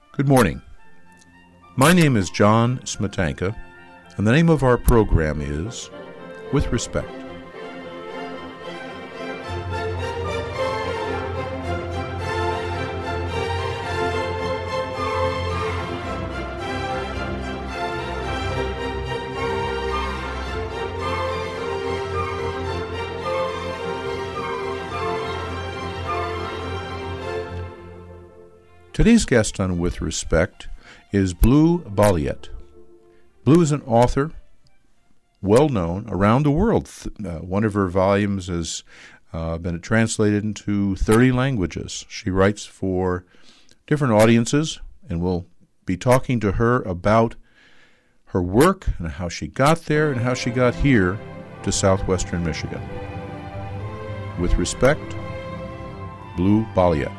Good morning. My name is John Smetanka, and the name of our program is With Respect. Today's guest on With Respect is Blue Balliet. Blue is an author, well known around the world. One of her volumes has been translated into 30 languages. She writes for different audiences, and we'll be talking to her about her work and how she got there and how she got here to southwestern Michigan. With Respect, Blue Balliet.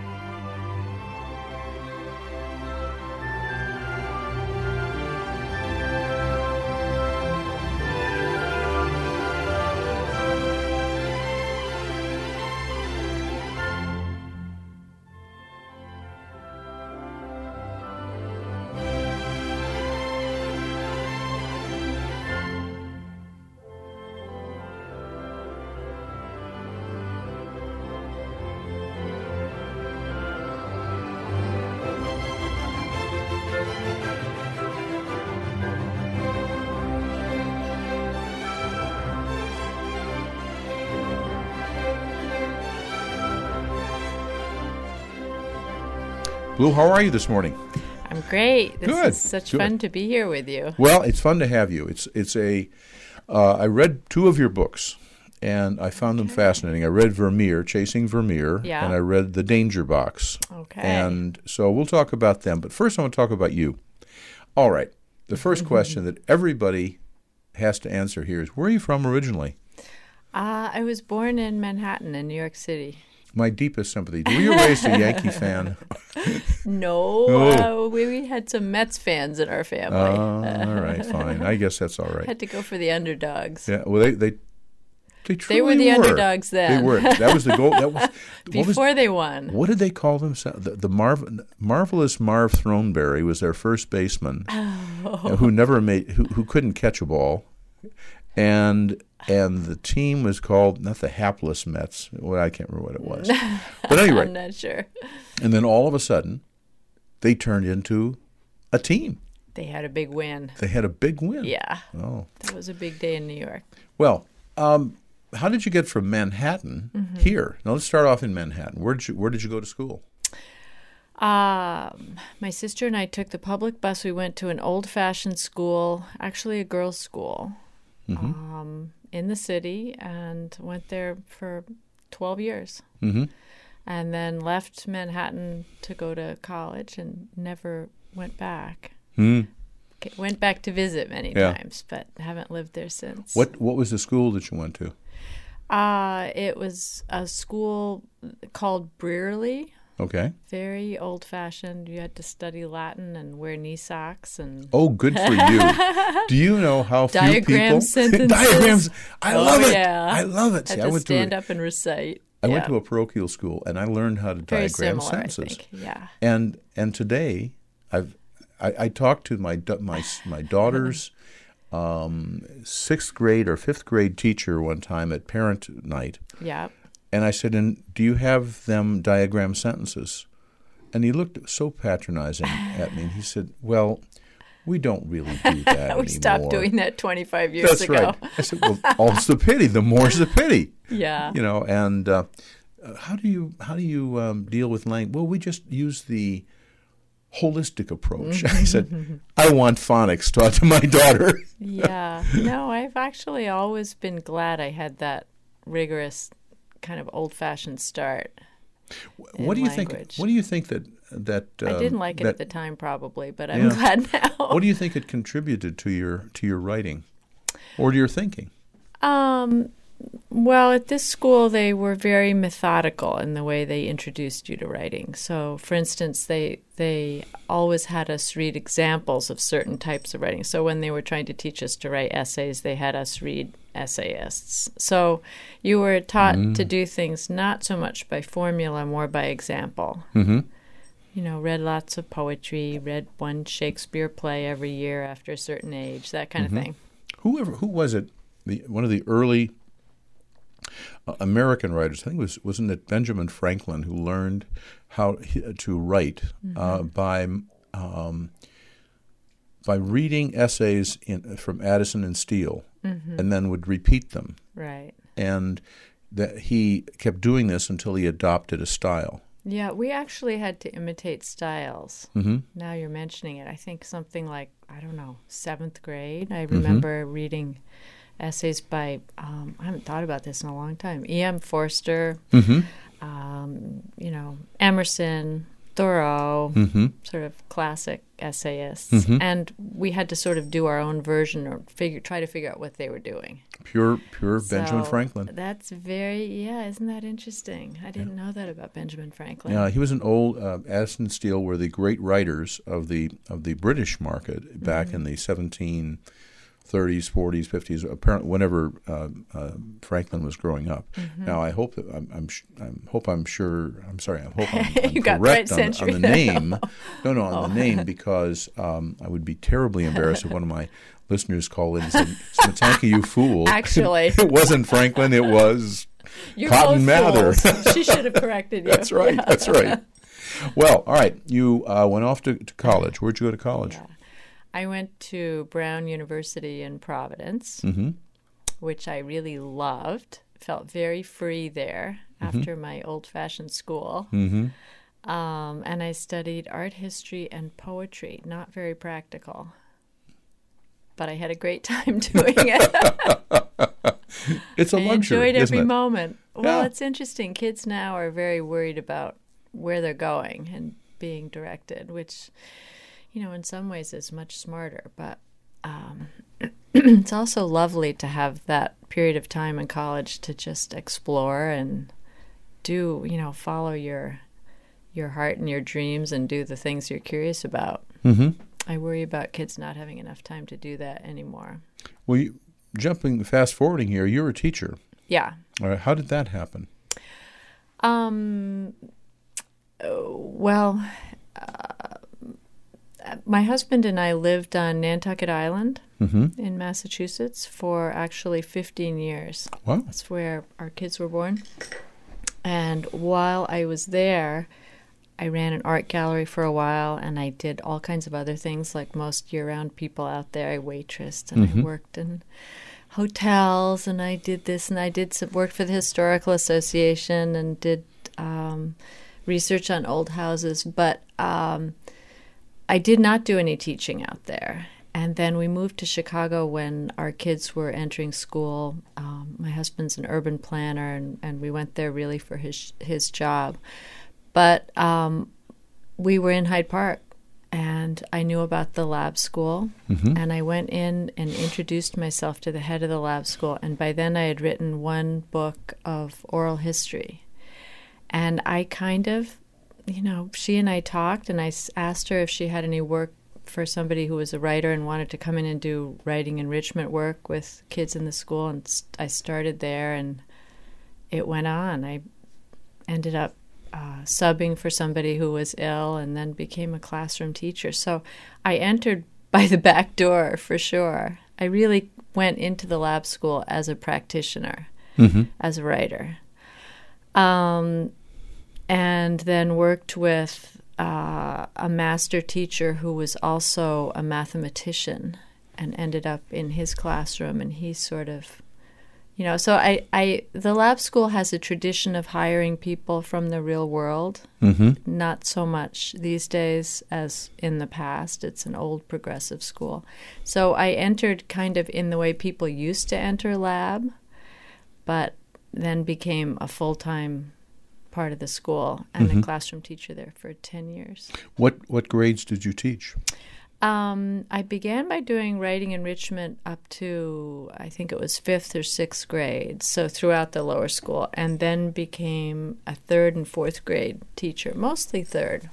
Blue, how are you this morning? I'm great. This Good. is such Good. fun to be here with you. Well, it's fun to have you. I read two of your books, and I found them fascinating. I read Vermeer, Chasing Vermeer, Yeah. and I read The Danger Box. Okay. And so we'll talk about them. But first I want to talk about you. All right. The first question that everybody has to answer here is, where are you from originally? I was born in Manhattan in New York City. My deepest sympathy. Were you raised a Yankee fan? No, we had some Mets fans in our family. All right, fine. I guess that's all right. Had to go for the underdogs. Yeah, well, they truly They were the underdogs then. They were. That was the goal. That was Before they won. What did they call themselves? The marvelous Marv Throneberry was their first baseman, who couldn't catch a ball, and the team was called not the hapless Mets. Well, I can't remember what it was, but anyway, I'm not sure. And then all of a sudden, they turned into a team. They had a big win. They had a big win. Yeah. Oh, That was a big day in New York. well. How did you get from Manhattan here? Now let's start off in Manhattan. Where did you go to school? My sister and I took the public bus. We went to an old-fashioned school, actually a girls' school, in the city, and went there for 12 years. Mm-hmm. And then left Manhattan to go to college and never went back. Mm. Went back to visit many times, but haven't lived there since. What was the school that you went to? It was a school called Brearley. Okay. Very old-fashioned. You had to study Latin and wear knee socks and. Oh, good for you. Do you know how few Diagram people sentences. diagrams? I love it. Yeah. I love it. Had See, to stand up and recite. I went to a parochial school, and I learned how to Very diagram similar, sentences. I think. Yeah. And today, I talked to my daughter's sixth grade or fifth grade teacher one time at parent night. Yeah. And I said, "And do you have them diagram sentences?" And he looked so patronizing at me, and he said, "Well, we don't really do that anymore." We stopped doing that 25 years That's ago. right. I said, "Well, all's the pity. The more's the pity." Yeah. You know. And how do you deal with language? Well, we just use the holistic approach. I said, "I want phonics taught to my daughter." Yeah. No, I've actually always been glad I had that rigorous kind of old-fashioned start. What do you think? language. What do you think that I didn't like it that- at the time, probably, but I'm glad now. What do you think it contributed to your writing, or to your thinking? Well, at this school, they were very methodical in the way they introduced you to writing. So, for instance, they always had us read examples of certain types of writing. So when they were trying to teach us to write essays, they had us read essayists. So you were taught to do things not so much by formula, more by example. Mm-hmm. read lots of poetry, read one Shakespeare play every year after a certain age, that kind of thing. Who was it? One of the early American writers, I think wasn't it Benjamin Franklin, who learned how to write by reading essays from Addison and Steele, and then would repeat them. Right. And that he kept doing this until he adopted a style. Yeah, we actually had to imitate styles. Mm-hmm. Now you're mentioning it. I think something like, I don't know, 7th grade. I remember reading essays by, I haven't thought about this in a long time, E.M. Forster, Emerson, Thoreau, sort of classic essayists. And we had to sort of do our own version or try to figure out what they were doing. Pure Benjamin Franklin. That's isn't that interesting? I didn't know that about Benjamin Franklin. Yeah, he was an old, Addison and Steele were the great writers of the British market back in the 1730s, 40s, 50s, apparently whenever Franklin was growing up. Now, I hope that I'm You got correct right on the name. On the name, because I would be terribly embarrassed if one of my listeners called in and said, "Smetanka, you fool." Actually. It wasn't Franklin, it was You're Cotton both Mather. fools. She should have corrected you. That's right. That's right. Well, all right. You went off to college. Where'd you go to college? Yeah. I went to Brown University in Providence, which I really loved. Felt very free there after my old-fashioned school. And I studied art history and poetry. Not very practical, but I had a great time doing it. It's a luxury, I enjoyed every isn't it? moment. Well, Yeah. it's interesting. Kids now are very worried about where they're going and being directed, which, in some ways is much smarter. But it's also lovely to have that period of time in college to just explore and do, follow your heart and your dreams and do the things you're curious about. I worry about kids not having enough time to do that anymore. Well, fast forwarding here, you're a teacher. Yeah. All right. How did that happen? My husband and I lived on Nantucket Island in Massachusetts for actually 15 years. Wow. That's where our kids were born. And while I was there, I ran an art gallery for a while, and I did all kinds of other things like most year-round people out there. I waitressed, and I worked in hotels, and I did this, and I worked for the Historical Association and did research on old houses. But I did not do any teaching out there. And then we moved to Chicago when our kids were entering school. My husband's an urban planner, and we went there really for his job. But we were in Hyde Park, and I knew about the lab school, and I went in and introduced myself to the head of the lab school, and by then I had written one book of oral history. And I kind of, she and I talked, and I asked her if she had any work for somebody who was a writer and wanted to come in and do writing enrichment work with kids in the school, and I started there, and it went on. I ended up subbing for somebody who was ill and then became a classroom teacher. So I entered by the back door for sure. I really went into the lab school as a practitioner, as a writer. And then worked with a master teacher who was also a mathematician and ended up in his classroom, and he sort of so the lab school has a tradition of hiring people from the real world, not so much these days as in the past. It's an old progressive school. So I entered kind of in the way people used to enter lab, but then became a full-time part of the school and a classroom teacher there for 10 years. What grades did you teach? I began by doing writing enrichment up to, I think it was 5th or 6th grade, so throughout the lower school, and then became a 3rd and 4th grade teacher, mostly 3rd.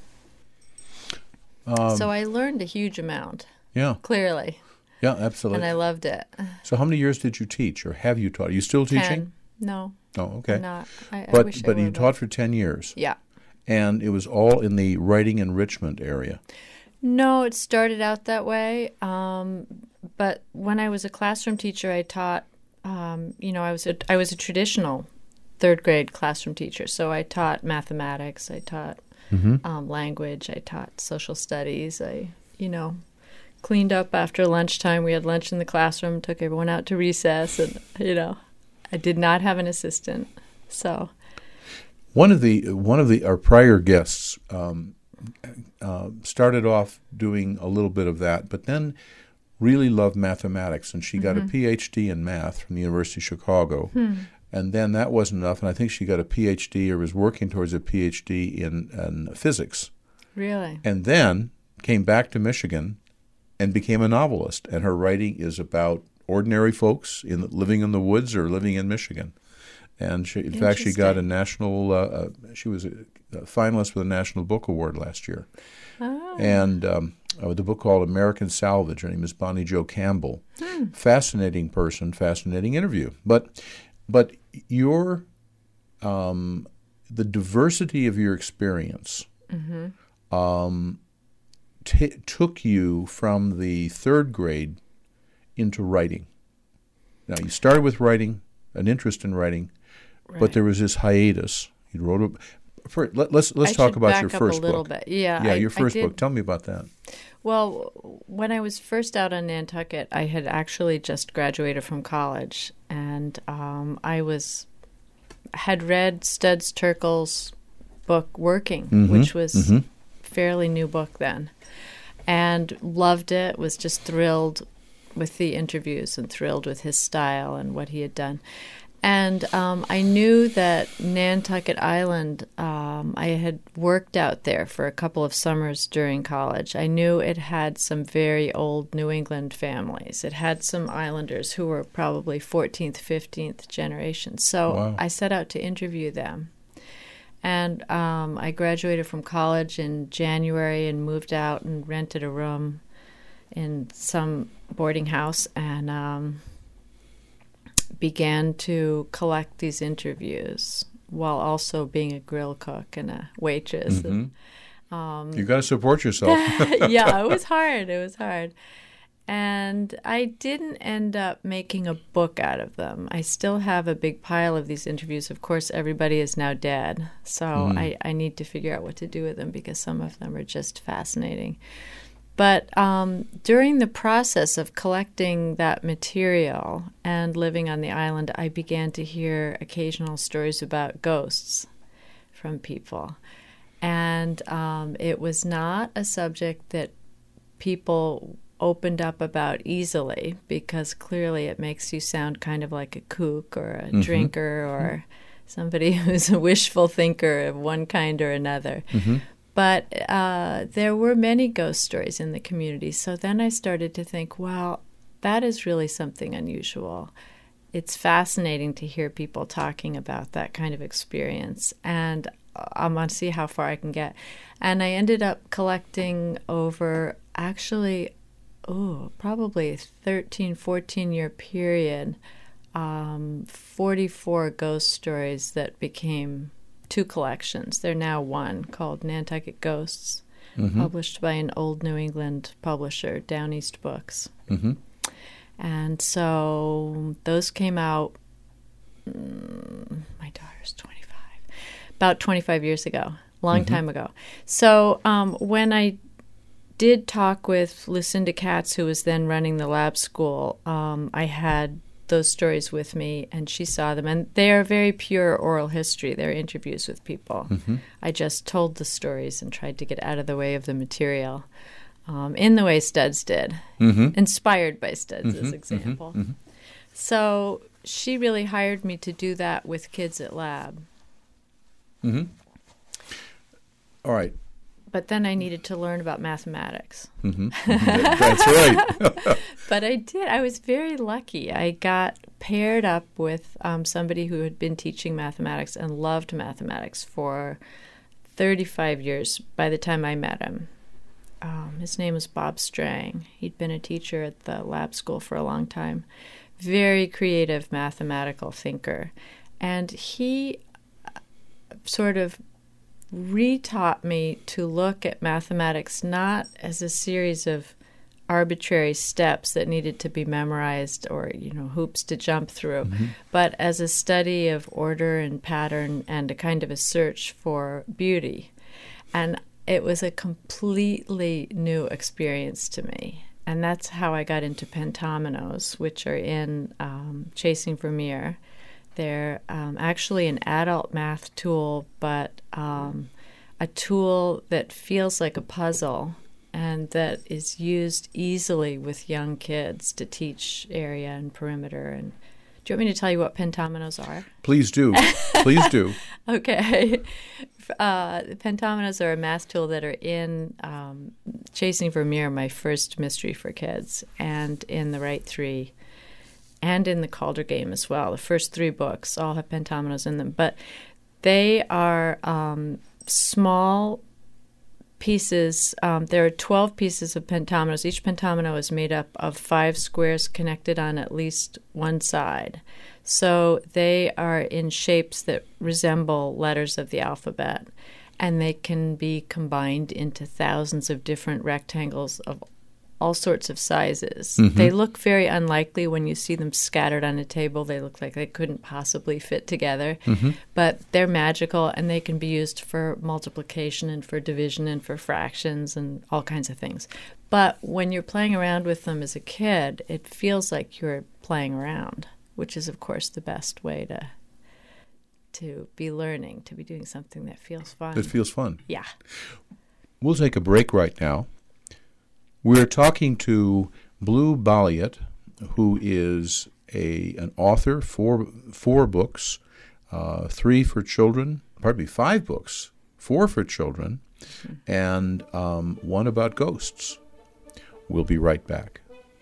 So I learned a huge amount. Yeah. Clearly. Yeah, absolutely. And I loved it. So how many years did you teach, or have you taught? Are you still teaching? 10. No. Oh, okay. Not. I But wish I you were, taught for 10 years. Yeah. and it was all in the writing enrichment area. No, it started out that way. But when I was a classroom teacher, I taught. I was a traditional third grade classroom teacher. So I taught mathematics. I taught language. I taught social studies. I cleaned up after lunchtime. We had lunch in the classroom. Took everyone out to recess, and I did not have an assistant. So one of our prior guests started off doing a little bit of that, but then really loved mathematics, and she got a PhD in math from the University of Chicago. And then that wasn't enough, and I think she got a PhD or was working towards a PhD in physics. Really? And then came back to Michigan and became a novelist, and her writing is about ordinary folks living in the woods or living in Michigan. And in fact, she got a national. She was a finalist for the National Book Award last year. Oh. And the book called American Salvage. Her name is Bonnie Jo Campbell. Fascinating person, fascinating interview. But your the diversity of your experience took you from the third grade into writing. Now, you started with writing, an interest in writing. Right. But there was this hiatus. You wrote let's talk about your first book. A little bit. Yeah, your first book. Tell me about that. Well, when I was first out on Nantucket, I had actually just graduated from college, and I had read Studs Terkel's book Working, which was a fairly new book then, and loved it. Was just thrilled with the interviews and thrilled with his style and what he had done. And I knew that Nantucket Island, I had worked out there for a couple of summers during college. I knew it had some very old New England families. It had some islanders who were probably 14th, 15th generation. So I set out to interview them. And I graduated from college in January and moved out and rented a room in some boarding house and began to collect these interviews while also being a grill cook and a waitress. And, you got to support yourself. Yeah, it was hard. And I didn't end up making a book out of them. I still have a big pile of these interviews. Of course, everybody is now dead, so I need to figure out what to do with them because some of them are just fascinating. But during the process of collecting that material and living on the island, I began to hear occasional stories about ghosts from people. And it was not a subject that people opened up about easily because clearly it makes you sound kind of like a kook or a drinker or somebody who's a wishful thinker of one kind or another. But there were many ghost stories in the community. So then I started to think, well, that is really something unusual. It's fascinating to hear people talking about that kind of experience. And I'm going to see how far I can get. And I ended up collecting over actually, probably a 13, 14-year period, 44 ghost stories that became 2 collections. They're now one called Nantucket Ghosts, published by an old New England publisher, Down East Books. And so those came out, my daughter's 25, about 25 years ago, long time ago. So when I did talk with Lucinda Katz, who was then running the lab school, I had those stories with me, and she saw them. And they are very pure oral history. They're interviews with people. I just told the stories and tried to get out of the way of the material in the way Studs did, inspired by Studs' example. So she really hired me to do that with kids at lab. All right. But then I needed to learn about mathematics. That's right. But I did. I was very lucky. I got paired up with somebody who had been teaching mathematics and loved mathematics for 35 years by the time I met him. His name was Bob Strang. He'd been a teacher at the lab school for a long time. Very creative mathematical thinker. And he sort of retaught me to look at mathematics not as a series of arbitrary steps that needed to be memorized or, hoops to jump through, but as a study of order and pattern and a kind of a search for beauty. And it was a completely new experience to me. And that's how I got into pentominoes, which are in Chasing Vermeer. They're actually an adult math tool, but a tool that feels like a puzzle and that is used easily with young kids to teach area and perimeter. And do you want me to tell you what pentominoes are? Please do. Please do. Okay. Pentominoes are a math tool that are in Chasing Vermeer, my first mystery for kids, and in The Right Three, and in the Calder Game as well. The first 3 books all have pentominoes in them. But they are small pieces. There are 12 pieces of pentominoes. Each pentomino is made up of 5 squares connected on at least one side. So they are in shapes that resemble letters of the alphabet, and they can be combined into thousands of different rectangles of all sorts of sizes. They look very unlikely when you see them scattered on a table. They look like they couldn't possibly fit together, but they're magical, and they can be used for multiplication and for division and for fractions and all kinds of things. But when you're playing around with them as a kid, it feels like you're playing around, which is, of course, the best way to be learning, to be doing something that feels fun. That feels fun. Yeah. We'll take a break right now. We're talking to Blue Balliet, who is an author, 4 books, 3 for children, 5 books, 4 for children, and 1 about ghosts. We'll be right back.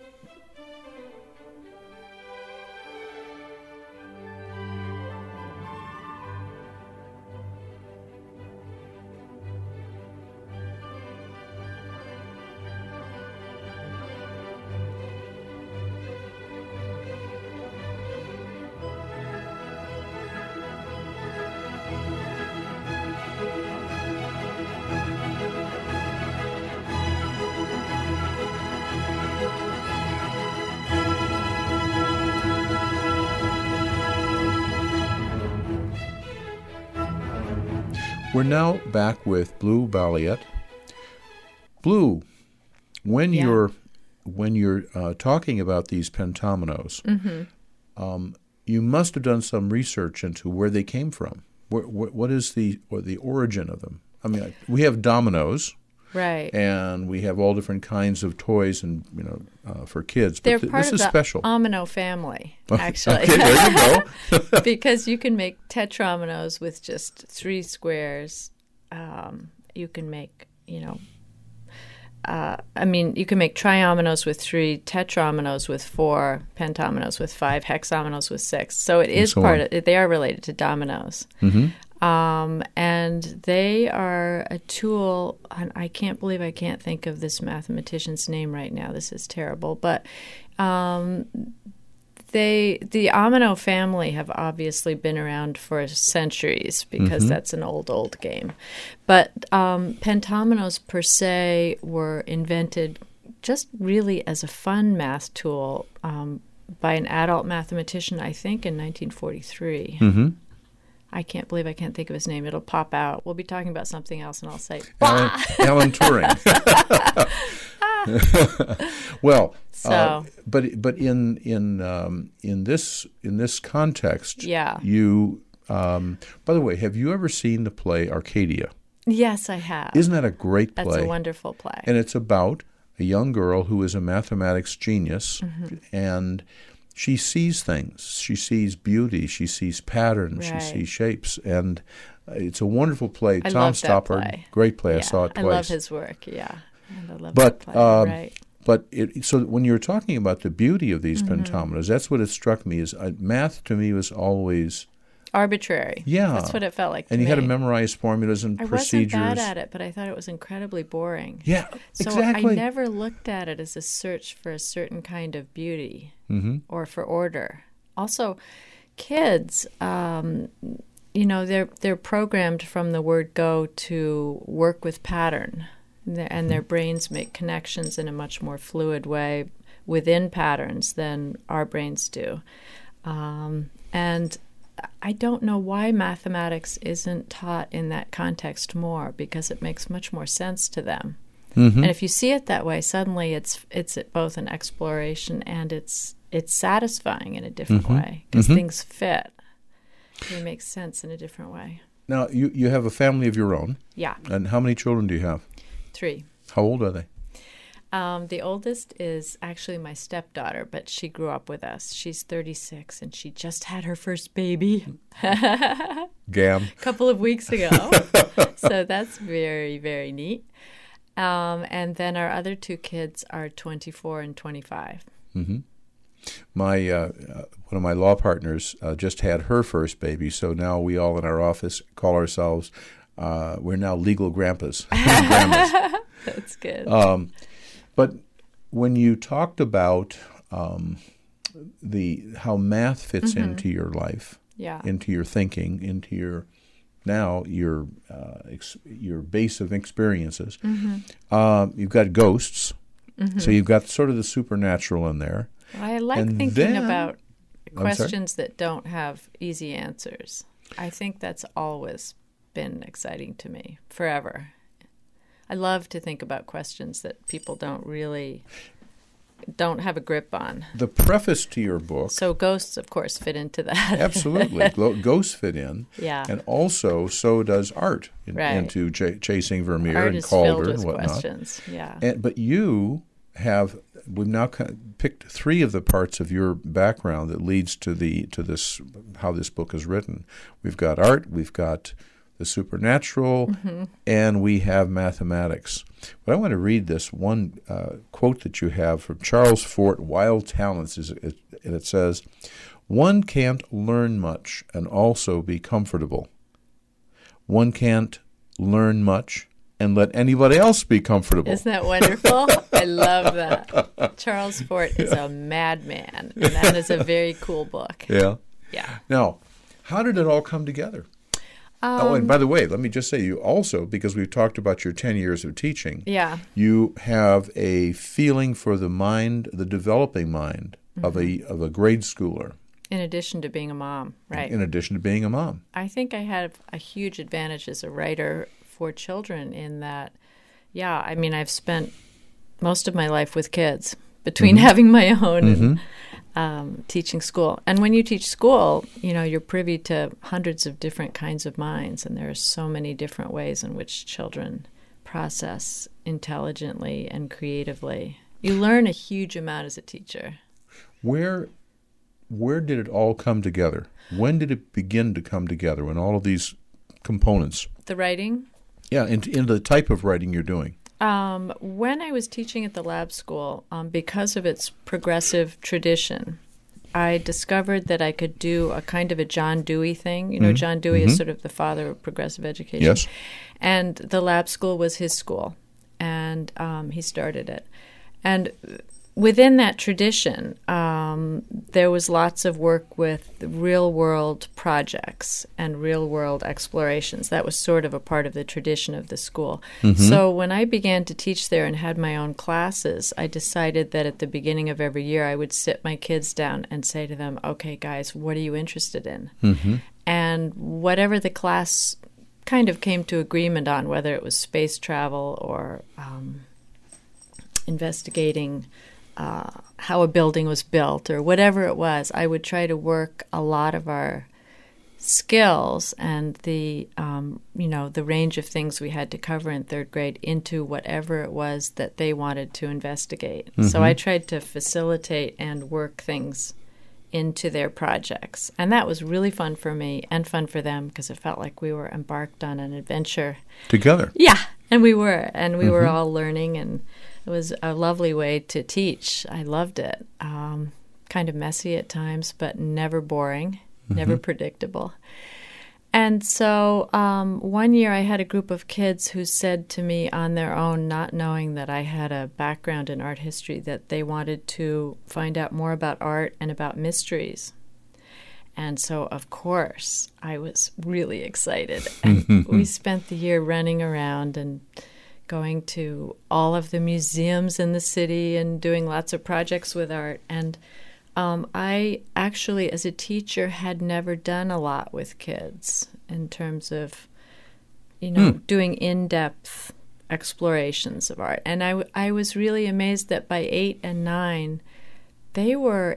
We're now back with Blue Balliet. Blue, when you're talking about these pentominoes, you must have done some research into where they came from. What is the origin of them? I mean, we have dominoes, right? And we have all different kinds of toys, and for kids. They're but part this of is the special. Omino family, actually. Okay, there you go. Because you can make tetrominoes with just 3 squares. You can make, you can make triominoes with 3, tetrominoes with 4, pentominoes with 5, hexominoes with 6. So it is they are related to dominoes. And they are a tool, and I can't believe I can't think of this mathematician's name right now. This is terrible. But the Omino family have obviously been around for centuries because that's an old game. But pentominoes per se were invented just really as a fun math tool by an adult mathematician, I think, in 1943. I can't believe I can't think of his name. It'll pop out. We'll be talking about something else, and I'll say, Alan Turing. Well, but in this context, you. By the way, have you ever seen the play Arcadia? Yes, I have. Isn't that a great play? That's a wonderful play. And it's about a young girl who is a mathematics genius, and she sees things. She sees beauty. She sees patterns. She sees shapes, and it's a wonderful play. I Tom love that Stoppard, play. Great play. Yeah, I saw it twice. I love his work. Yeah, and I love that play. Right. But so when you're talking about the beauty of these pentominoes, that's what it struck me. Is math to me was always arbitrary. Yeah, that's what it felt like. And you had to memorize formulas and procedures. I wasn't bad at it, but I thought it was incredibly boring. Yeah, so exactly. I never looked at it as a search for a certain kind of beauty or for order. Also, kids, they're programmed from the word go to work with pattern, and their brains make connections in a much more fluid way within patterns than our brains do. And I don't know why mathematics isn't taught in that context more, because it makes much more sense to them. And if you see it that way, suddenly it's both an exploration and it's satisfying in a different way, because things fit. They make sense in a different way. Now, you have a family of your own. Yeah. And how many children do you have? 3. How old are they? The oldest is actually my stepdaughter, but she grew up with us. She's 36, and she just had her first baby. Gam. A couple of weeks ago. So that's very, very neat. And then our other 2 kids are 24 and 25. My one of my law partners just had her first baby, so now we all in our office call ourselves, we're now legal grandpas. Grandmas. That's good. But when you talked about how math fits into your life, into your thinking, into your base of experiences, you've got ghosts, so you've got sort of the supernatural in there. I like thinking about questions that don't have easy answers. I think that's always been exciting to me, forever. I love to think about questions that people don't have a grip on. The preface to your book. So ghosts, of course, fit into that. Absolutely. Ghosts fit in. Yeah. And also, so does art into Chasing Vermeer art and Calder and whatnot. Questions. Yeah. But we've now picked 3 of the parts of your background that leads to this, how this book is written. We've got art, we've got the supernatural, and we have mathematics. But I want to read this one quote that you have from Charles Fort, Wild Talents, and it says, "One can't learn much and also be comfortable. One can't learn much and let anybody else be comfortable." Isn't that wonderful? I love that. Charles Fort is a madman, and that is a very cool book. Yeah. Yeah. Now, how did it all come together? And by the way, let me just say, you also, because we've talked about your 10 years of teaching, you have a feeling for the mind, the developing mind of a grade schooler. In addition to being a mom, right? In addition to being a mom. I think I had a huge advantage as a writer for children in that, I've spent most of my life with kids between having my own and teaching school. And when you teach school, you're privy to hundreds of different kinds of minds, and there are so many different ways in which children process intelligently and creatively. You learn a huge amount as a teacher. Where did it all come together? When did it begin to come together, when all of these components? The writing? Yeah, in the type of writing you're doing. When I was teaching at the lab school, because of its progressive tradition, I discovered that I could do a kind of a John Dewey thing. John Dewey is sort of the father of progressive education. Yes. And the lab school was his school, and he started it. And within that tradition, there was lots of work with real-world projects and real-world explorations. That was sort of a part of the tradition of the school. So when I began to teach there and had my own classes, I decided that at the beginning of every year I would sit my kids down and say to them, "Okay, guys, what are you interested in?" And whatever the class kind of came to agreement on, whether it was space travel or investigating how a building was built or whatever it was, I would try to work a lot of our skills and the range of things we had to cover in 3rd grade into whatever it was that they wanted to investigate. So I tried to facilitate and work things into their projects. And that was really fun for me and fun for them, because it felt like we were embarked on an adventure. Together. Yeah, and we were. And we were all learning, and it was a lovely way to teach. I loved it. Kind of messy at times, but never boring, never predictable. And so one year I had a group of kids who said to me on their own, not knowing that I had a background in art history, that they wanted to find out more about art and about mysteries. And so, of course, I was really excited. And we spent the year running around and going to all of the museums in the city and doing lots of projects with art. And I actually, as a teacher, had never done a lot with kids in terms of, doing in-depth explorations of art. And I was really amazed that by 8 and 9, they were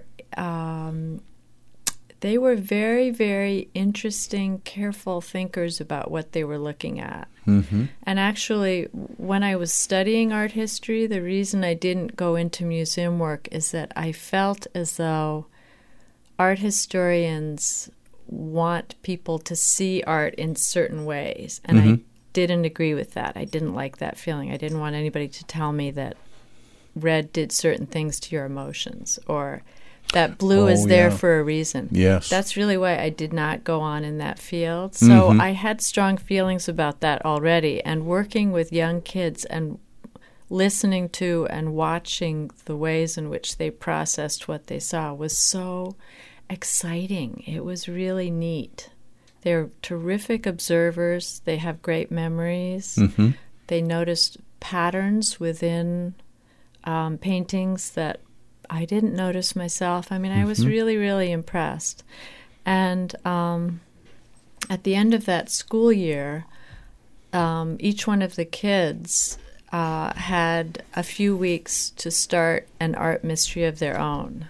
very, very interesting, careful thinkers about what they were looking at. Mm-hmm. And actually, when I was studying art history, the reason I didn't go into museum work is that I felt as though art historians want people to see art in certain ways. And I didn't agree with that. I didn't like that feeling. I didn't want anybody to tell me that red did certain things to your emotions, or that blue is there for a reason. Yes. That's really why I did not go on in that field. So I had strong feelings about that already. And working with young kids and listening to and watching the ways in which they processed what they saw was so exciting. It was really neat. They're terrific observers. They have great memories. Mm-hmm. They noticed patterns within paintings that I didn't notice myself. I mean, I was really, really impressed. And at the end of that school year, each one of the kids had a few weeks to start an art mystery of their own.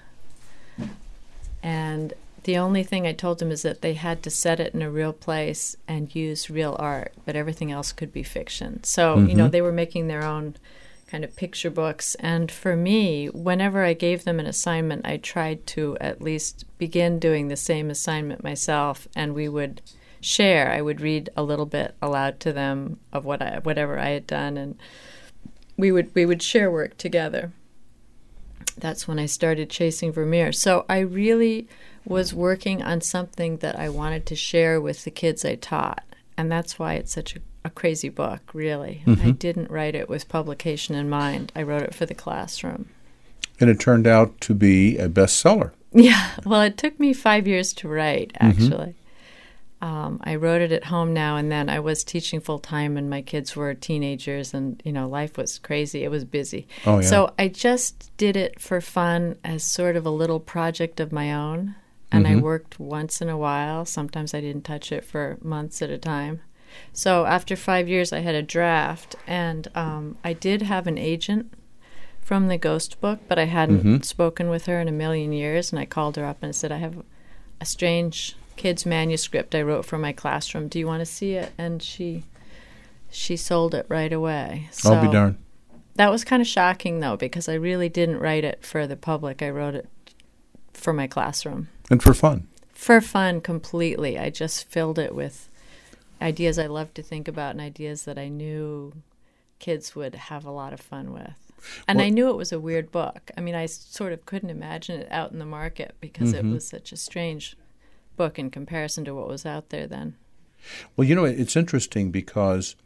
And the only thing I told them is that they had to set it in a real place and use real art, but everything else could be fiction. So, they were making their own kind of picture books. And for me, whenever I gave them an assignment, I tried to at least begin doing the same assignment myself, and we would share. I would read a little bit aloud to them of whatever I had done, and we would share work together. That's when I started chasing Vermeer. So I really was working on something that I wanted to share with the kids I taught, and that's why it's such a crazy book, really. I didn't write it with publication in mind. I wrote it for the classroom. And it turned out to be a bestseller. Yeah, well, it took me 5 years to write, actually. I wrote it at home now and then. I was teaching full-time, and my kids were teenagers, and, life was crazy. It was busy. Oh, yeah. So I just did it for fun as sort of a little project of my own, and I worked once in a while. Sometimes I didn't touch it for months at a time. So after 5 years, I had a draft, and I did have an agent from the Ghost book, but I hadn't spoken with her in a million years, and I called her up and said, I have a strange kid's manuscript I wrote for my classroom. Do you want to see it? And she sold it right away. So I'll be darned. That was kind of shocking, though, because I really didn't write it for the public. I wrote it for my classroom. And for fun. For fun, completely. I just filled it with ideas I loved to think about and ideas that I knew kids would have a lot of fun with. And I knew it was a weird book. I mean, I sort of couldn't imagine it out in the market because it was such a strange book in comparison to what was out there then. Well, it's interesting because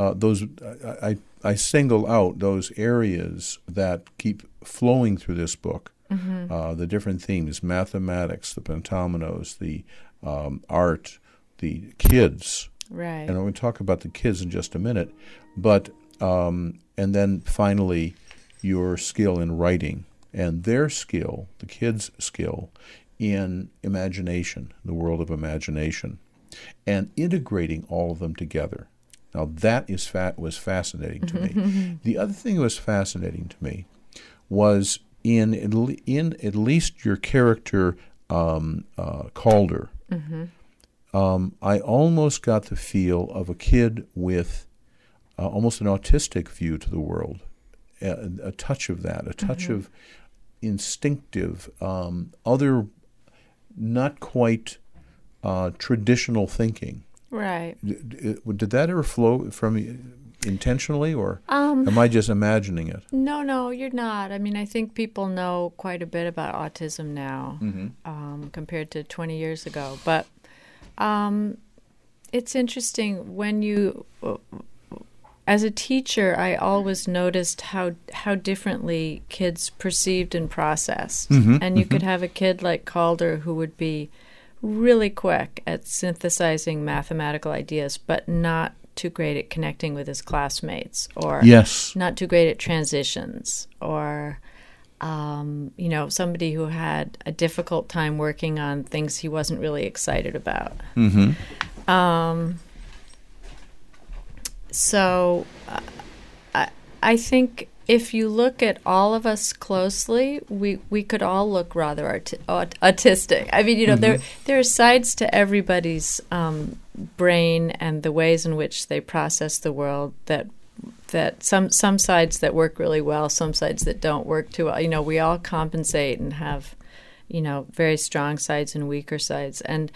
I single out those areas that keep flowing through this book, the different themes, mathematics, the pentominoes, the art, the kids. Right. And I'm going to talk about the kids in just a minute. But and then finally, your skill in writing and their skill, the kids' skill, in imagination, the world of imagination, and integrating all of them together. Now, that was fascinating to me. The other thing that was fascinating to me was in at least your character, Calder, I almost got the feel of a kid with almost an autistic view to the world, a touch of that, a touch of instinctive, other not quite traditional thinking. Right. Did that ever flow from you intentionally, or am I just imagining it? No, you're not. I mean, I think people know quite a bit about autism now compared to 20 years ago. But it's interesting when you, as a teacher, I always noticed how differently kids perceived and processed. And you could have a kid like Calder who would be really quick at synthesizing mathematical ideas, but not too great at connecting with his classmates, or Yes. not too great at transitions, or somebody who had a difficult time working on things he wasn't really excited about. Mm-hmm. So I think if you look at all of us closely, we could all look rather autistic. I mean, there are sides to everybody's brain and the ways in which they process the world that some sides that work really well, some sides that don't work too well. We all compensate and have, very strong sides and weaker sides. And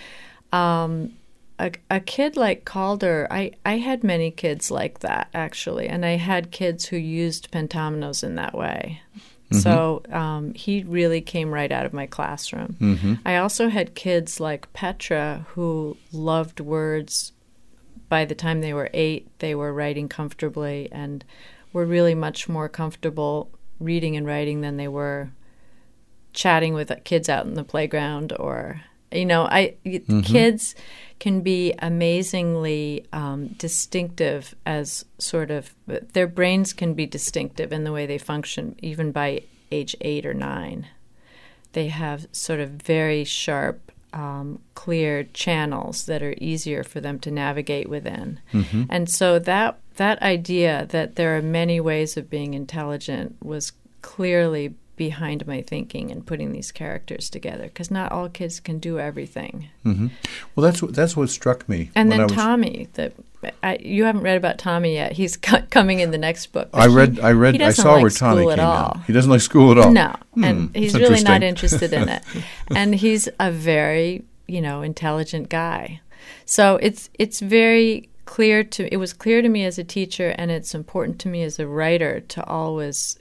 a kid like Calder, I had many kids like that, actually, and I had kids who used pentominoes in that way. Mm-hmm. So he really came right out of my classroom. Mm-hmm. I also had kids like Petra who loved words. By the time they were 8, they were writing comfortably and were really much more comfortable reading and writing than they were chatting with kids out in the playground. Or, mm-hmm. Kids can be amazingly distinctive as sort of, their brains can be distinctive in the way they function even by age 8 or 9. They have sort of very sharp, clear channels that are easier for them to navigate within. Mm-hmm. And so that idea that there are many ways of being intelligent was clearly behind my thinking and putting these characters together, because not all kids can do everything. Mm-hmm. Well, that's what struck me. And then Tommy, you haven't read about Tommy yet. He's coming in the next book. I read. I saw where Tommy came in. He doesn't like school at all. No, and he's really not interested in it. And he's a very, intelligent guy. So it's very clear it was clear to me as a teacher, and it's important to me as a writer to always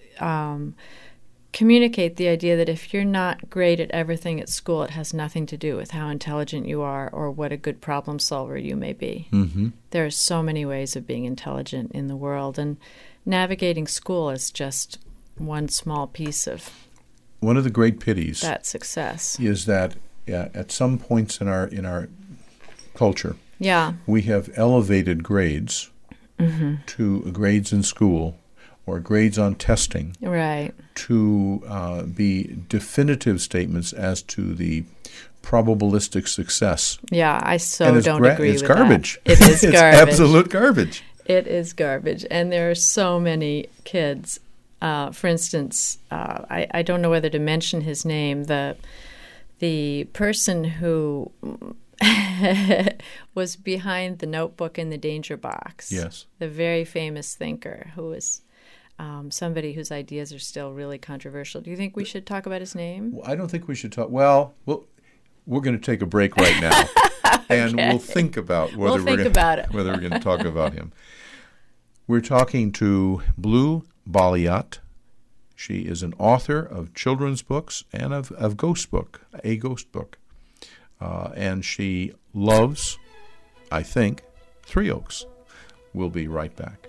communicate the idea that if you're not great at everything at school, it has nothing to do with how intelligent you are or what a good problem solver you may be. Mm-hmm. There are so many ways of being intelligent in the world, and navigating school is just one small piece of one of the great pities that success is that at some points in our culture, we have elevated grades mm-hmm. to grades in school or grades on testing, right, to be definitive statements as to the probabilistic success. Yeah, I don't agree with garbage. That. It is garbage. It's absolute garbage. It is garbage. And there are so many kids. For instance, I don't know whether to mention his name. The person who was behind The Notebook and The Danger Box. Yes. The very famous thinker who was somebody whose ideas are still really controversial. Do you think we should talk about his name? Well, I don't think we should talk. Well, we're going to take a break right now, and we'll think about whether we're going to talk about him. We're talking to Blue Balliet. She is an author of children's books and of a ghost book. And she loves, I think, Three Oaks. We'll be right back.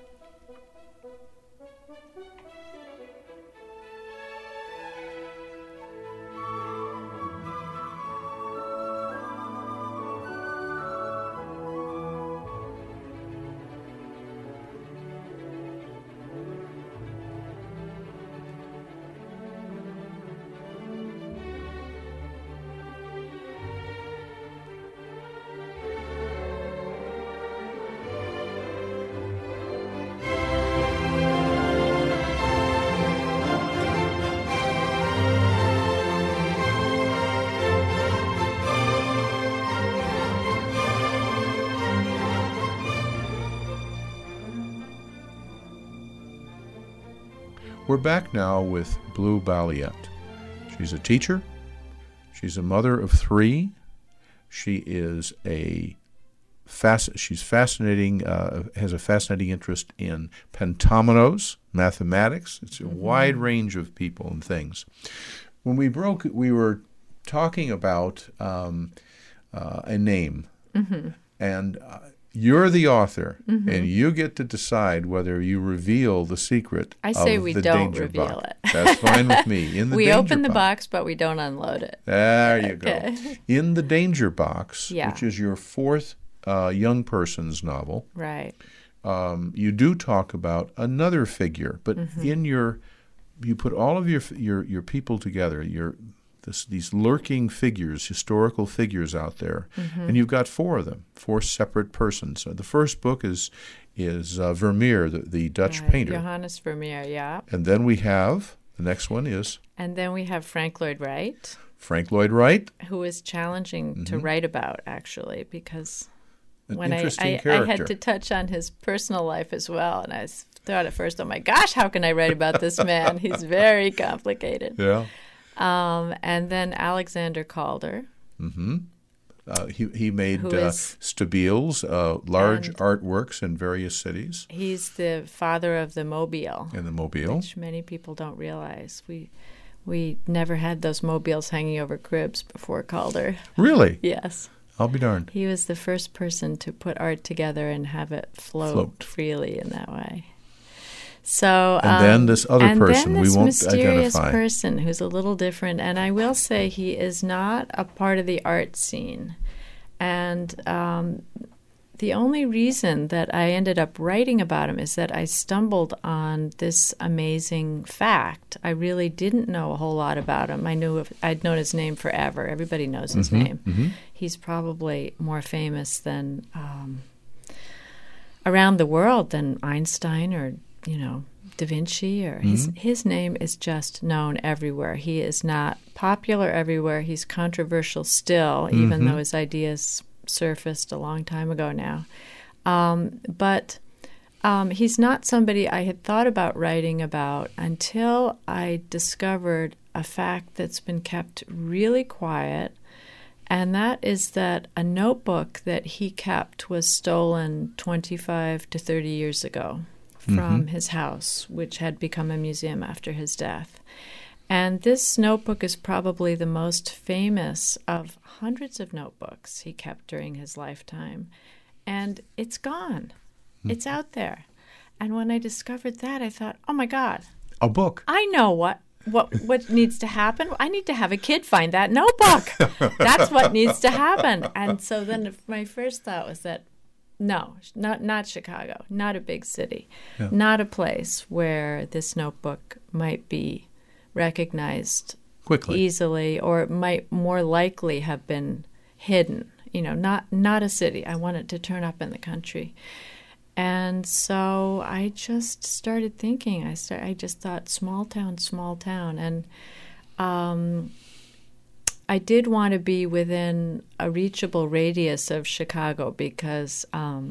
We're back now with Blue Balliet. She's a teacher. She's a mother of 3. She is she's fascinating. Has a fascinating interest in pentominoes, mathematics. It's a wide range of people and things. When we broke, we were talking about a name, mm-hmm. and You're the author, and you get to decide whether you reveal the secret I say of we the don't danger reveal box. it. That's fine with me. In the We danger open the box, but we don't unload it. There you Okay. go. In the danger box, Yeah. which is your fourth young person's novel, Right. you do talk about another figure, but you put all of your people together, these lurking figures, historical figures out there, and you've got four of them, four separate persons. The first book is Vermeer, the Dutch painter. Johannes Vermeer, yeah. And then we have, the next one is And then we have Frank Lloyd Wright, Frank Lloyd Wright. who is challenging to write about, actually, because An when interesting I character. had to touch on his personal life as well, and I thought at first, oh my gosh, how can I write about this man? He's very complicated. Yeah. And then Alexander Calder. He made Who is- Stabiles, large And- artworks in various cities He's the father of the Mobile, in the Mobile. which many people don't realize. We never had those mobiles hanging over cribs before Calder. Really? Yes. I'll be darned. He was the first person to put art together and have it float freely in that way. So, And then this other and person then we this won't mysterious identify. person who's a little different, and I will say he is not a part of the art scene. And the only reason that I ended up writing about him is that I stumbled on this amazing fact. I really didn't know a whole lot about him. I'd known his name forever. Everybody knows his name. He's probably more famous than around the world than Einstein or Da Vinci, or his name is just known everywhere. He is not popular everywhere. He's controversial still, even though his ideas surfaced a long time ago now. But he's not somebody I had thought about writing about until I discovered a fact that's been kept really quiet, and that is that a notebook that he kept was stolen 25 to 30 years ago from his house, which had become a museum after his death. And this notebook is probably the most famous of hundreds of notebooks he kept during his lifetime. And it's gone. It's out there. And when I discovered that, I thought, oh my God, A book. I know what needs to happen. I need to have a kid find that notebook. That's what needs to happen. And so then my first thought was that, no, not Chicago, not a big city, not a place where this notebook might be recognized Quickly. easily, or might more likely have been hidden. Not a city. I want it to turn up in the country. And so I just started thinking. I just thought small town. And I did want to be within a reachable radius of Chicago because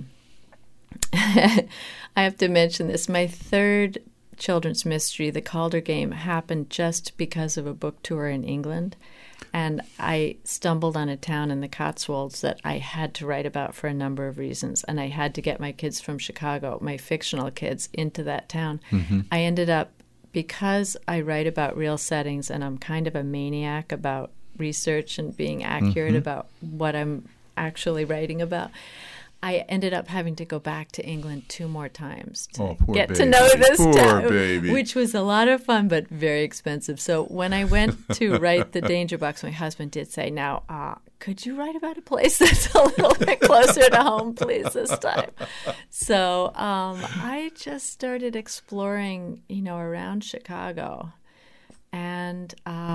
I have to mention this. My third children's mystery, The Calder Game, happened just because of a book tour in England. And I stumbled on a town in the Cotswolds that I had to write about for a number of reasons. And I had to get my kids from Chicago, my fictional kids, into that town. I ended up, because I write about real settings and I'm kind of a maniac about research and being accurate about what I'm actually writing about, I ended up having to go back to England 2 more times to get to know this town, which was a lot of fun but very expensive. So when I went to write The Danger Box, my husband did say, now, could you write about a place that's a little bit closer to home, please, this time? So I just started exploring, around Chicago. And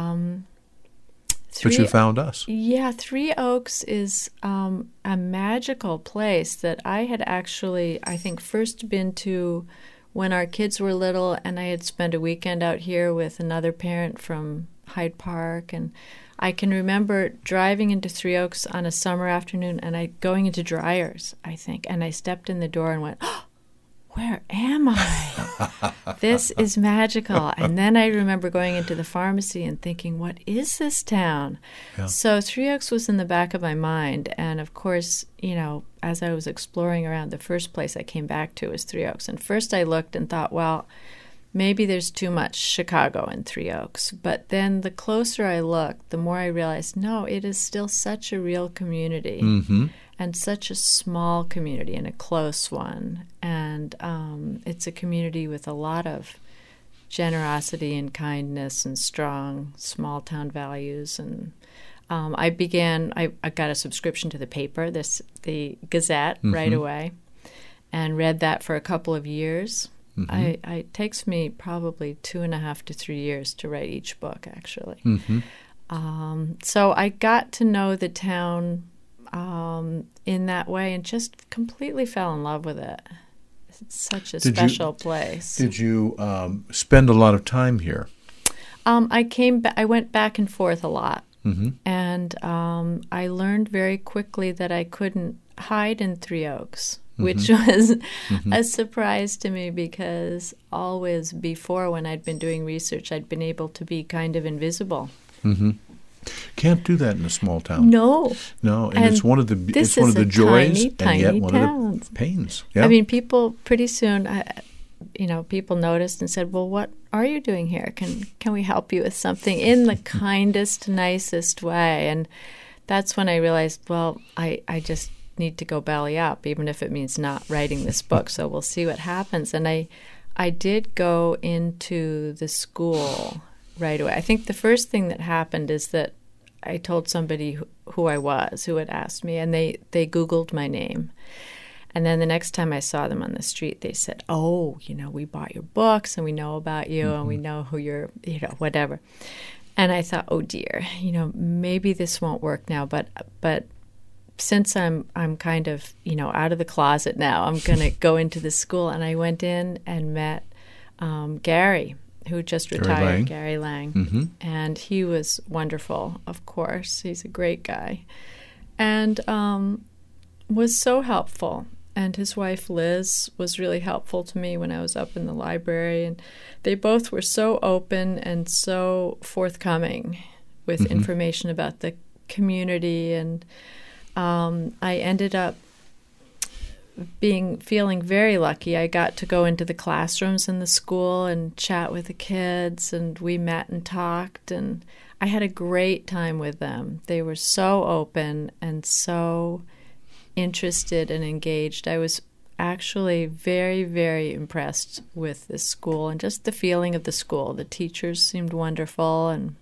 But you found us. Yeah, Three Oaks is a magical place that I had actually, I think, first been to when our kids were little, and I had spent a weekend out here with another parent from Hyde Park. And I can remember driving into Three Oaks on a summer afternoon and going into Dryers, I think, and I stepped in the door and went, oh, where am I? This is magical. And then I remember going into the pharmacy and thinking, what is this town? Yeah. So Three Oaks was in the back of my mind. And of course, as I was exploring around, the first place I came back to was Three Oaks. And first I looked and thought, well, maybe there's too much Chicago in Three Oaks. But then the closer I looked, the more I realized, no, it is still such a real community. and such a small community and a close one. And it's a community with a lot of generosity and kindness and strong small town values. And I got a subscription to the paper, the Gazette, right away, and read that for a couple of years. It takes me probably 2.5 to 3 years to write each book, actually. So I got to know the town in that way and just completely fell in love with it. It's such a special place. Did you spend a lot of time here? I went back and forth a lot. And I learned very quickly that I couldn't hide in Three Oaks, which was a surprise to me, because always before, when I'd been doing research, I'd been able to be kind of invisible. Can't do that in a small town. No, and it's one of the joys, tiny and yet one towns. of the pains. Yeah. I mean, people pretty soon, people noticed and said, "Well, what are you doing here? Can we help you with something?" In the kindest, nicest way. And that's when I realized, well, I just need to go belly up, even if it means not writing this book. So we'll see what happens. And I did go into the school right away. I think the first thing that happened is that I told somebody who I was, who had asked me, and they Googled my name. And then the next time I saw them on the street, they said, "Oh, we bought your books and we know about you and we know who you're, whatever." And I thought, oh dear, maybe this won't work now. But since I'm kind of, out of the closet now, I'm going to go into the school. And I went in and met Gary, who just retired, Gary Lang. And he was wonderful, of course. He's a great guy. And was so helpful. And his wife, Liz, was really helpful to me when I was up in the library. And they both were so open and so forthcoming with information about the community. And I ended up feeling very lucky. I got to go into the classrooms in the school and chat with the kids, and we met and talked, and I had a great time with them. They were so open and so interested and engaged. I was actually very, very impressed with this school and just the feeling of the school. The teachers seemed wonderful. And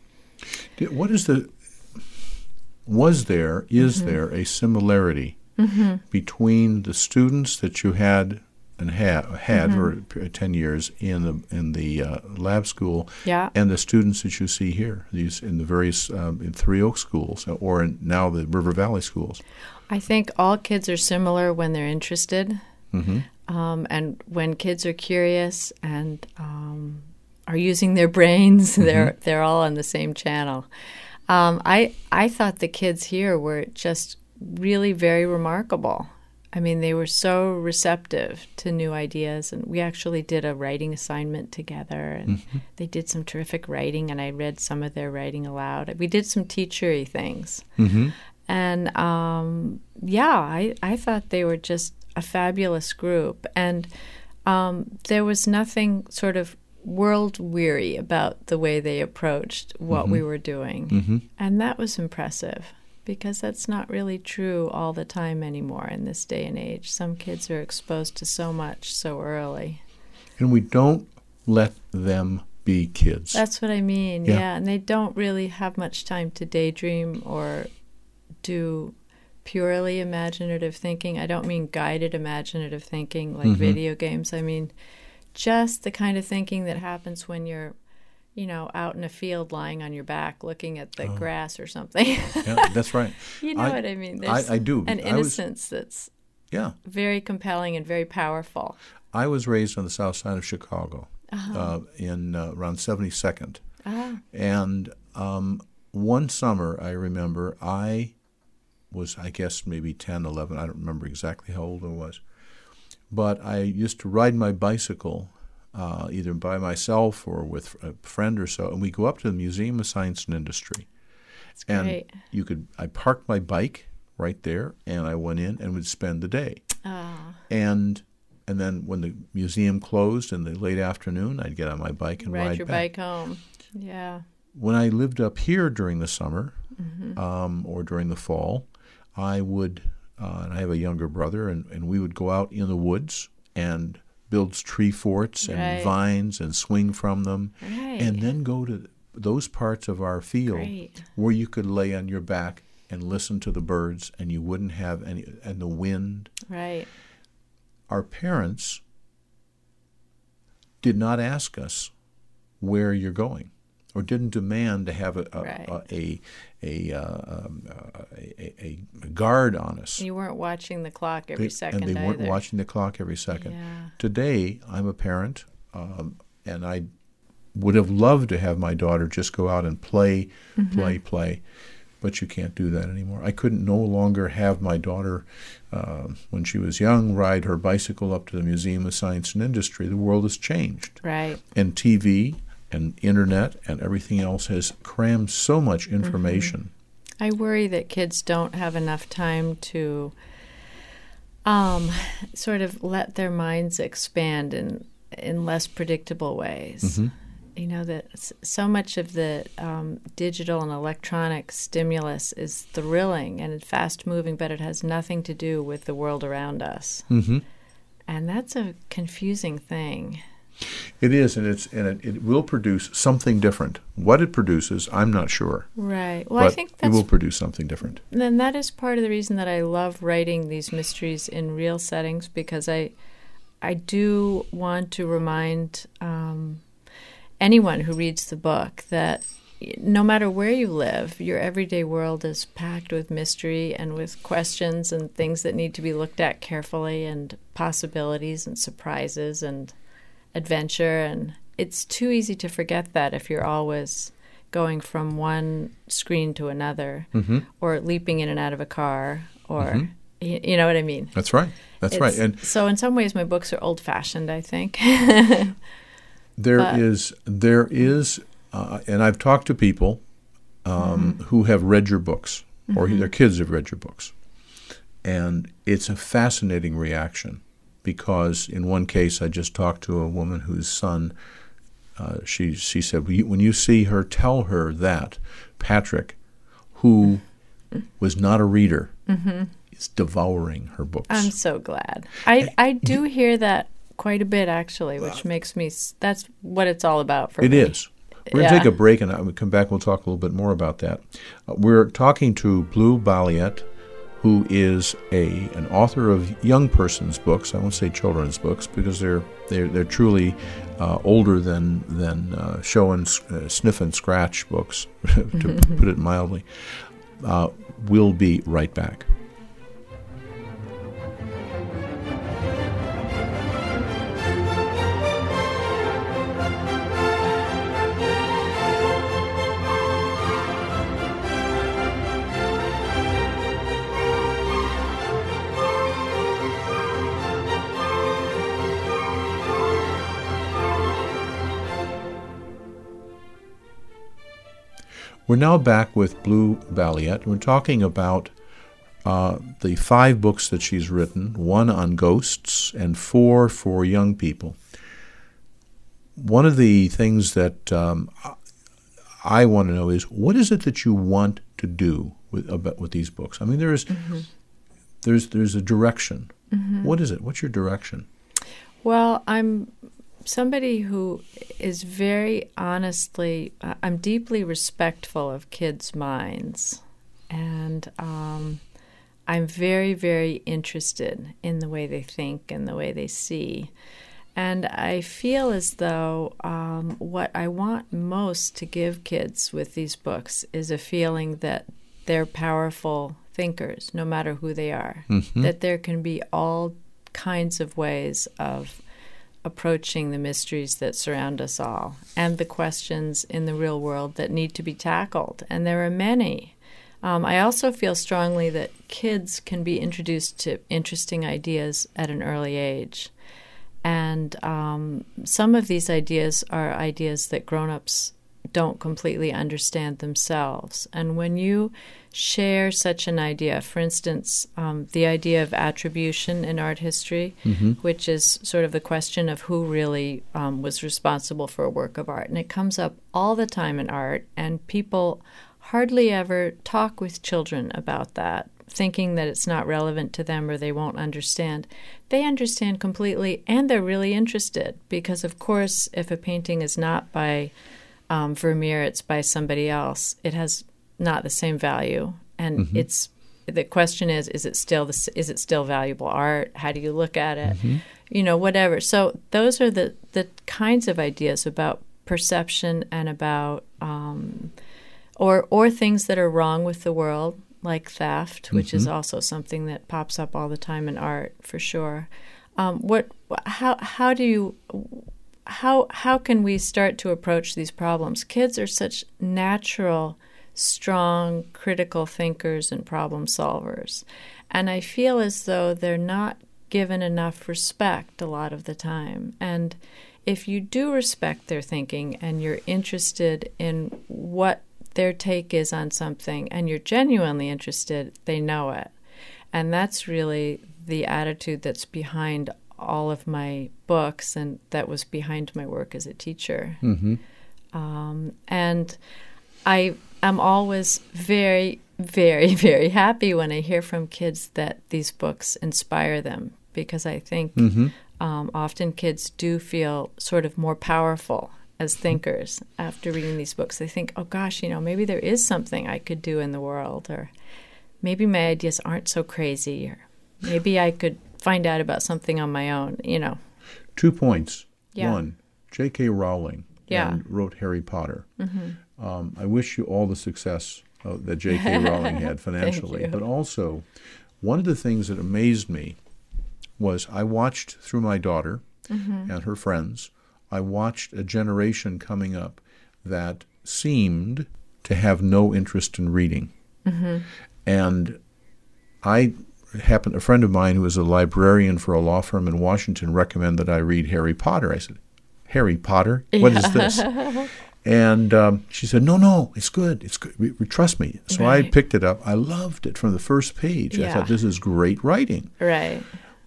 is there a similarity between the students that you had for 10 years in the lab school and the students that you see here, these in the various in Three Oaks schools or now the River Valley schools? I think all kids are similar when they're interested, and when kids are curious and are using their brains, they're all on the same channel. I thought the kids here were just really very remarkable. I mean, they were so receptive to new ideas, and we actually did a writing assignment together, and they did some terrific writing, and I read some of their writing aloud. We did some teachery things. And, I thought they were just a fabulous group. And there was nothing sort of world-weary about the way they approached what we were doing. And that was impressive, because that's not really true all the time anymore in this day and age. Some kids are exposed to so much so early. And we don't let them be kids. That's what I mean, yeah. And they don't really have much time to daydream or do purely imaginative thinking. I don't mean guided imaginative thinking like video games. I mean just the kind of thinking that happens when you're, out in a field lying on your back looking at the grass or something. Yeah, that's right. You know what I mean? There's I do. An innocence that's very compelling and very powerful. I was raised on the south side of Chicago in around 72nd. And one summer, I remember, I was, I guess, maybe 10, 11. I don't remember exactly how old I was. But I used to ride my bicycle either by myself or with a friend or so, and we go up to the Museum of Science and Industry. That's great. And I parked my bike right there, and I went in and would spend the day. And then when the museum closed in the late afternoon, I'd get on my bike and ride your back. bike home. Yeah. When I lived up here during the summer or during the fall, I would and I have a younger brother, and we would go out in the woods and build tree forts and vines and swing from them, and then go to those parts of our field where you could lay on your back and listen to the birds, and you wouldn't have any, and the wind. Right. Our parents did not ask us where you're going, or didn't demand to have a guard on us. You weren't watching the clock every second. And they weren't watching the clock every second. Yeah. Today, I'm a parent, and I would have loved to have my daughter just go out and play, but you can't do that anymore. I couldn't no longer have my daughter, when she was young, ride her bicycle up to the Museum of Science and Industry. The world has changed. Right. And TV and internet and everything else has crammed so much information. I worry that kids don't have enough time to sort of let their minds expand in less predictable ways. You know, that so much of the digital and electronic stimulus is thrilling and fast-moving, but it has nothing to do with the world around us. And that's a confusing thing. It is, and it will produce something different. What it produces, I'm not sure. Right. Well, but I think it will produce something different. Then that is part of the reason that I love writing these mysteries in real settings, because I do want to remind anyone who reads the book that no matter where you live, your everyday world is packed with mystery and with questions and things that need to be looked at carefully, and possibilities and surprises and adventure. And it's too easy to forget that if you're always going from one screen to another, or leaping in and out of a car, or you know what I mean? That's right. That's right. And so in some ways my books are old-fashioned, I think. There is, and I've talked to people who have read your books, or their kids have read your books, and it's a fascinating reaction, because in one case I just talked to a woman whose son, she said, when you see her, tell her that Patrick, who was not a reader, is devouring her books. I'm so glad. I do hear that quite a bit, actually, which makes me, that's what it's all about for me. It is. We're going to take a break, and when we come back, we'll talk a little bit more about that. We're talking to Blue Balliet, who is an author of young person's books. I won't say children's books, because they're truly older than show and sniff and scratch books, to put it mildly. We'll be right back. We're now back with Blue Balliet. We're talking about the 5 books that she's written, 1 on ghosts and 4 for young people. One of the things that I want to know is, what is it that you want to do with these books? I mean, there's a direction. What is it? What's your direction? Well, I'm somebody who is very honestly, I'm deeply respectful of kids' minds, and I'm very, very interested in the way they think and the way they see. And I feel as though what I want most to give kids with these books is a feeling that they're powerful thinkers, no matter who they are, that there can be all kinds of ways of approaching the mysteries that surround us all, and the questions in the real world that need to be tackled. And there are many. I also feel strongly that kids can be introduced to interesting ideas at an early age. And some of these ideas are ideas that grown-ups don't completely understand themselves. And when you share such an idea, for instance, the idea of attribution in art history, which is sort of the question of who really was responsible for a work of art. And it comes up all the time in art, and people hardly ever talk with children about that. thinking that it's not relevant to them or they won't understand. They understand completely, and they're really interested because, of course, if a painting is not by Vermeer, it's by somebody else, it has not the same value. And the question is it still valuable art? How do you look at it? Whatever. So those are the kinds of ideas about perception and about or things that are wrong with the world, like theft, which is also something that pops up all the time in art, for sure. How can we start to approach these problems? Kids are such natural, strong, critical thinkers and problem solvers, and I feel as though they're not given enough respect a lot of the time. And if you do respect their thinking and you're interested in what their take is on something and you're genuinely interested, they know it. And that's really the attitude that's behind all of my books and that was behind my work as a teacher. And I am always very, very, very happy when I hear from kids that these books inspire them, because I think often kids do feel sort of more powerful as thinkers after reading these books. They think, oh gosh, maybe there is something I could do in the world, or maybe my ideas aren't so crazy, or maybe I could find out about something on my own, 2 points. Yeah. One, J.K. Rowling wrote Harry Potter. I wish you all the success that J.K. Rowling had financially. But also, one of the things that amazed me was I watched through my daughter and her friends, I watched a generation coming up that seemed to have no interest in reading. And a friend of mine who was a librarian for a law firm in Washington recommended that I read Harry Potter. I said, Harry Potter? What is this? And she said, no, it's good. It's good. Trust me. So I picked it up. I loved it from the first page. I thought, this is great writing. Right.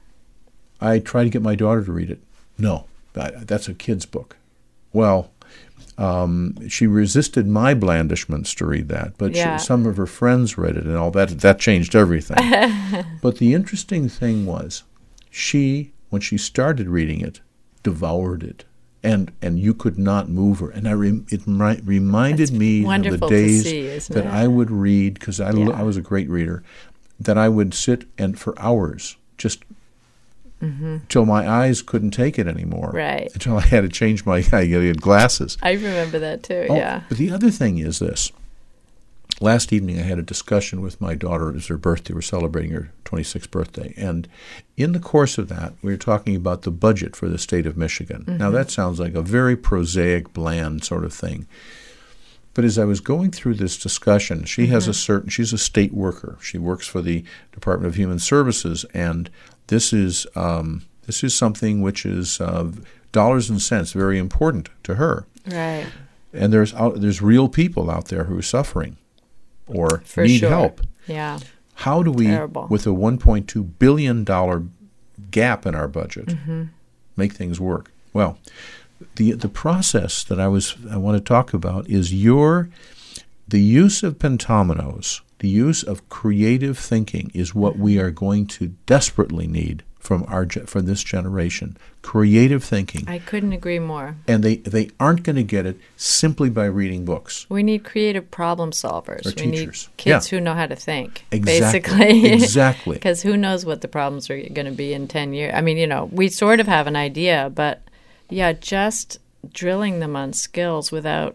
I tried to get my daughter to read it. No, that's a kid's book. Well, she resisted my blandishments to read that, but some of her friends read it and all that. That changed everything. But the interesting thing was, when she started reading it, devoured it. And you could not move her. And it reminded me of the days that I would read, because I was a great reader, that I would sit and for hours just till my eyes couldn't take it anymore. Right. Until I had to change my glasses. I remember that too, But the other thing is this. Last evening I had a discussion with my daughter. It was her birthday. We're celebrating her 26th birthday. And in the course of that, we were talking about the budget for the state of Michigan. Now that sounds like a very prosaic, bland sort of thing. But as I was going through this discussion, she has she's a state worker. She works for the Department of Human Services, and this is something which is dollars and cents, very important to her. Right. And there's real people out there who are suffering or need help. Yeah. How do we, with a $1.2 billion gap in our budget, make things work? Well, the process that I want to talk about is the use of pentominoes, the use of creative thinking is what we are going to desperately need from this generation. Creative thinking. I couldn't agree more. And they aren't going to get it simply by reading books. We need creative problem solvers. Or teachers. Need kids who know how to think, exactly. basically. Exactly. Because who knows what the problems are going to be in 10 years. I mean, we sort of have an idea, but just drilling them on skills without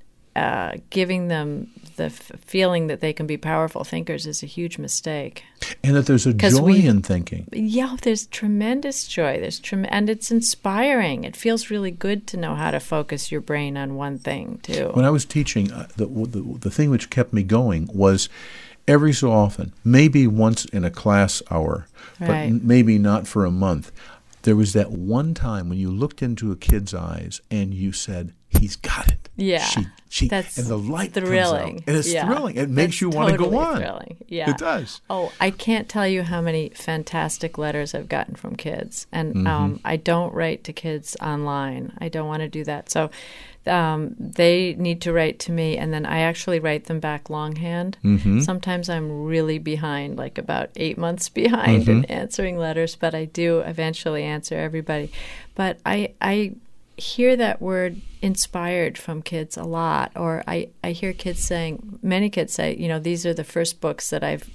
giving them the feeling that they can be powerful thinkers is a huge mistake. And that there's a joy in thinking. Yeah, there's tremendous joy. And it's inspiring. It feels really good to know how to focus your brain on one thing, too. When I was teaching, the thing which kept me going was every so often, maybe once in a class hour, but maybe not for a month, there was that one time when you looked into a kid's eyes and you said, he's got it. Yeah, she, that's and the light thrilling. comes out. And it's thrilling. It makes you want to go on. Thrilling. Yeah, it does. Oh, I can't tell you how many fantastic letters I've gotten from kids. And I don't write to kids online. I don't want to do that. So they need to write to me, and then I actually write them back longhand. Sometimes I'm really behind, like about 8 months behind in answering letters, but I do eventually answer everybody. But I hear that word inspired from kids a lot, or I hear many kids say, these are the first books that I've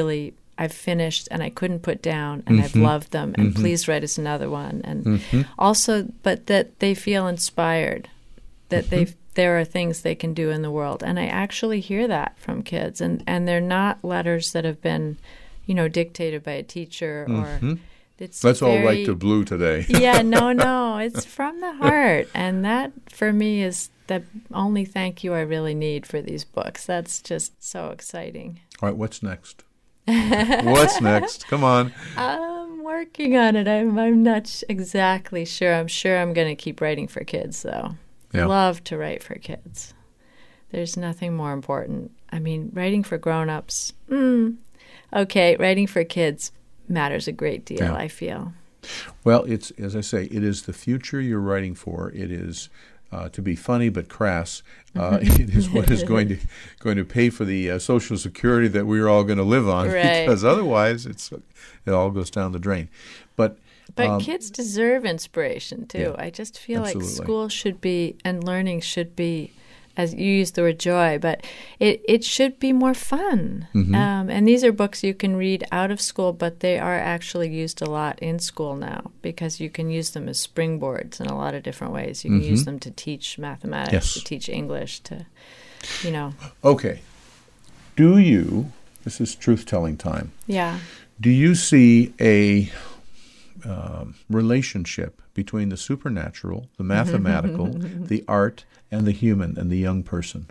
finished and I couldn't put down, and I've loved them, and please write us another one. And also, but that they feel inspired, that there are things they can do in the world. And I actually hear that from kids, and they're not letters that have been, dictated by a teacher or... Let's all write to Blue today. Yeah, no. It's from the heart. And that, for me, is the only thank you I really need for these books. That's just so exciting. All right, what's next? What's next? Come on. I'm working on it. I'm not exactly sure. I'm sure I'm going to keep writing for kids, though. Yeah. Love to write for kids. There's nothing more important. I mean, writing for grown-ups, okay. Writing for kids matters a great deal, I feel. Well, it's, as I say, it is the future you're writing for. It is, to be funny but crass, it is what is going to pay for the Social Security that we're all going to live on, because otherwise it all goes down the drain. But kids deserve inspiration, too. Yeah, I just feel like school should be, and learning should be, as you used the word joy, but it should be more fun. And these are books you can read out of school, but they are actually used a lot in school now, because you can use them as springboards in a lot of different ways. You can use them to teach mathematics, to teach English, to, Okay. This is truth-telling time. Yeah. Do you see a relationship between the supernatural, the mathematical, the art, and the human and the young person?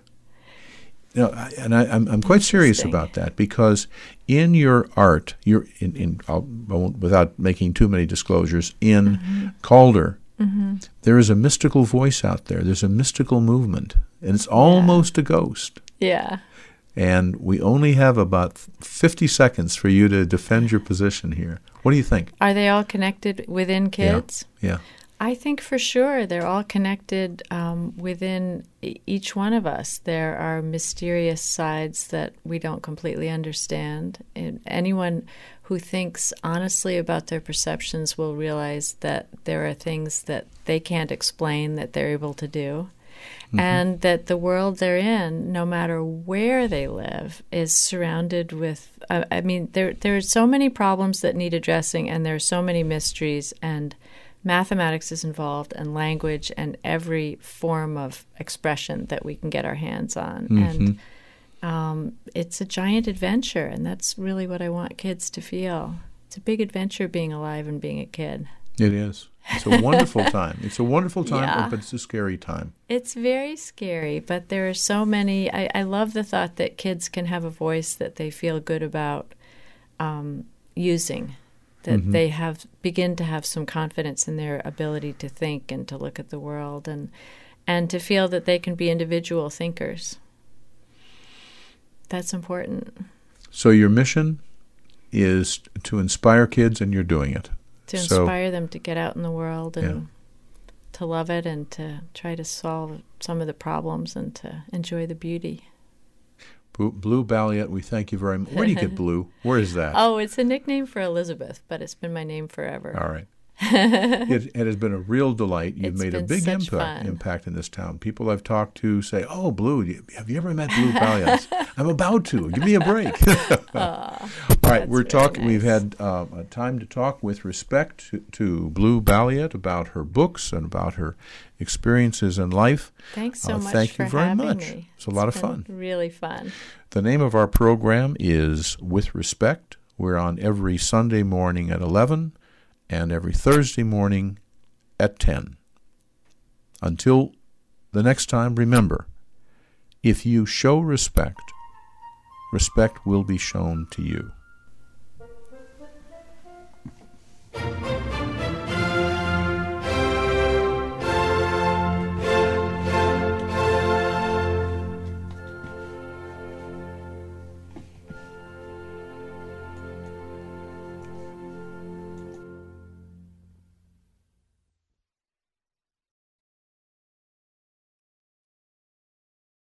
I'm quite serious about that, because in your art, I won't, without making too many disclosures, in Calder, there is a mystical voice out there. There's a mystical movement, and it's almost a ghost. Yeah. And we only have about 50 seconds for you to defend your position here. What do you think? Are they all connected within kids? Yeah. I think for sure they're all connected within each one of us. There are mysterious sides that we don't completely understand. And anyone who thinks honestly about their perceptions will realize that there are things that they can't explain that they're able to do. And that the world they're in, no matter where they live, is surrounded with, there are so many problems that need addressing, and there are so many mysteries, and mathematics is involved, and language, and every form of expression that we can get our hands on. And it's a giant adventure, and that's really what I want kids to feel. It's a big adventure being alive and being a kid. It is. It's a wonderful time. It's a wonderful time, but it's a scary time. It's very scary, but there are so many. I love the thought that kids can have a voice that they feel good about using, that they begin to have some confidence in their ability to think and to look at the world, and to feel that they can be individual thinkers. That's important. So your mission is to inspire kids, and you're doing it. To inspire them to get out in the world and to love it, and to try to solve some of the problems, and to enjoy the beauty. Blue Balliet, we thank you very much. Where do you get Blue? Where is that? Oh, it's a nickname for Elizabeth, but it's been my name forever. All right. It has been a real delight. You've made a big impact in this town. People I've talked to say, "Oh, Blue, have you ever met Blue Balliet?" I'm about to. Give me a break. All right, we're talking. Nice. We've had a time to talk with respect to Blue Balliet about her books and about her experiences in life. Thanks so much. Thank you very having much. Me. It's a lot of fun. Really fun. The name of our program is With Respect. We're on every Sunday morning at 11. And every Thursday morning at 10. Until the next time, remember, if you show respect, respect will be shown to you.